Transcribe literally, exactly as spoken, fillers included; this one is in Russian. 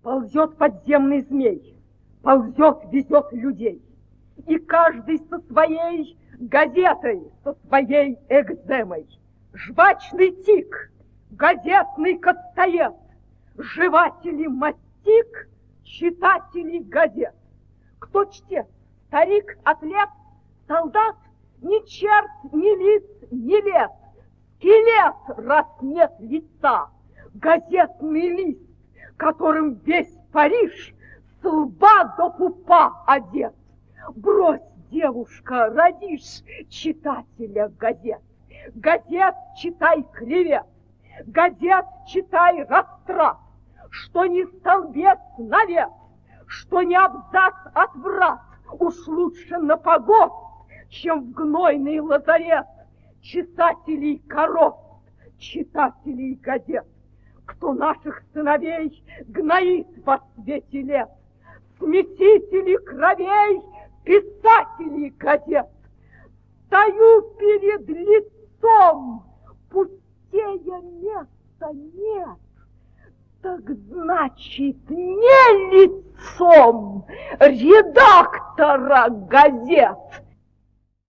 Ползет подземный змей, ползет, везет людей. И каждый со своей газетой, со своей экземой. Жвачный тик, газетный костоед, жеватели мастик, читатели газет. Кто чтец? Старик, атлет, солдат? Ни черт, ни лиц, ни лет. Скелет, раз нет лица. Газетный лист, которым весь Париж с лба до пупа одет. Брось, девушка, родишь читателя газет. Газет читай клевет, газет читай растрат. Что не столбец навет, что не абзац отврат. Уж лучше на погост, чем в гнойный лазарет. Читателей коров, читателей газет. Кто наших сыновей гноит во свете лет. Смесители кровей, писателей газет. Стою перед лицом, пустее места нет. Так значит, не лицом редактора газет.